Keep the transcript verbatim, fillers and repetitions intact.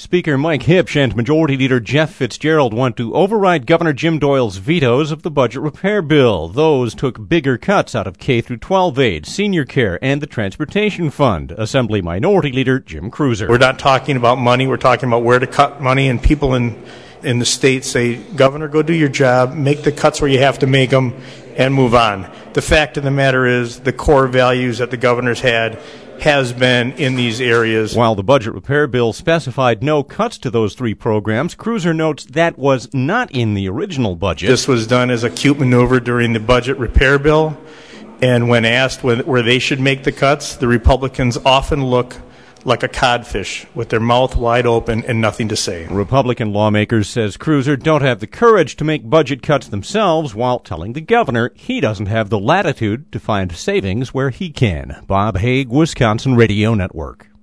Speaker Mike Hipsch and Majority Leader Jeff Fitzgerald want to override Governor Jim Doyle's vetoes of the budget repair bill. Those took bigger cuts out of K through twelve aid, senior care, and the transportation fund. Assembly Minority Leader Jim Cruiser. We're not talking about money. We're talking about where to cut money, and people in, in the state say, Governor, go do your job, make the cuts where you have to make them, and move on. The fact of the matter is the core values that the governor's had has been in these areas. While the budget repair bill specified no cuts to those three programs, Cruiser notes that was not in the original budget. This was done as a cute maneuver during the budget repair bill, and when asked where they should make the cuts, the Republicans often look like a codfish with their mouth wide open and nothing to say. Republican lawmakers, says Cruiser, don't have the courage to make budget cuts themselves, while telling the governor he doesn't have the latitude to find savings where he can. Bob Haig, Wisconsin Radio Network.